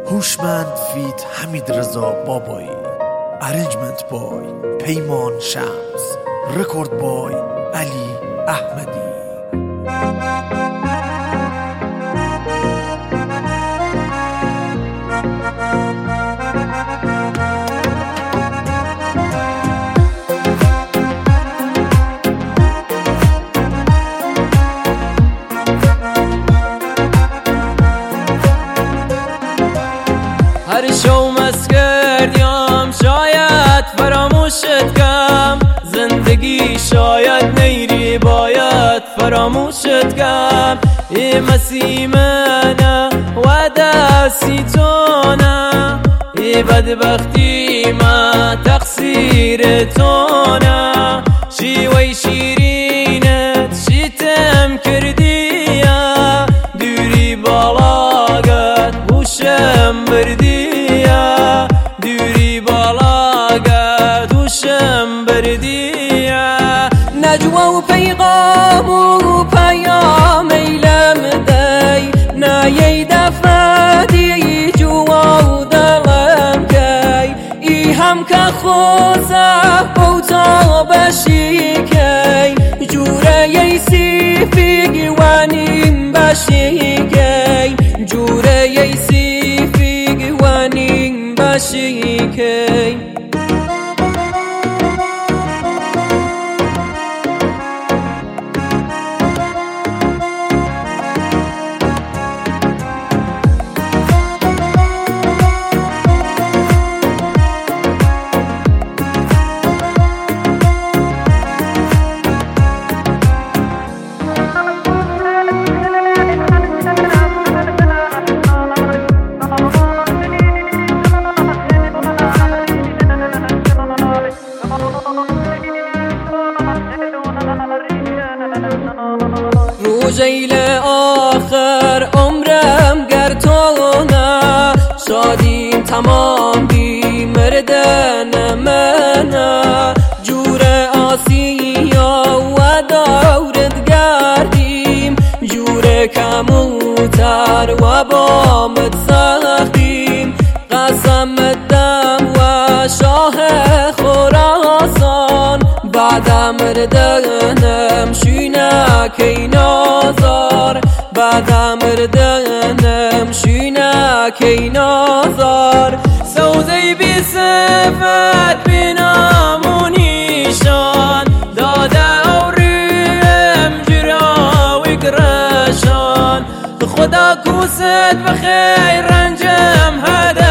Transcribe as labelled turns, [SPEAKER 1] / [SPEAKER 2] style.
[SPEAKER 1] هوشمند فیت حمید رضا بابایی، ارنجمنت بای پیمان شمس، رکورد بای علی احمدی.
[SPEAKER 2] هر شو مست کردیم شاید فراموشت کم، زندگی شاید نیری باید فراموشت کم. ای مسیح منه و دستی تو نه، ای بدبختی ما تقصیر تو نه. شیوه شیرینت شیتم کردی، دوری بالاقت هوشم بردی، دوری بالاقت هوشم بردی. نجوا و پیغام و پیام ایلم دی، نایی دفدی جوا و دلم کی. ای هم که خوزه بوتا بشی کی، جوره ی سیفی گوانیم بشی کی، جوره ی سیفی گوانیم بشی کی. روزی آخر عمرم گر تو نه، شادیم تمام بی مردن منه. جور آسیا و دورت گردیم، جور کموتر و بامت سختیم. قسم دم و شاه خراسان، بعدم مردنم شینه کی نازار، بعدم مردنم شینه کی نازار. سوزی بی صفت بی نام و نیشان، داده او ریم جرا و گرشان. خدا کوست بخیر رنجم هده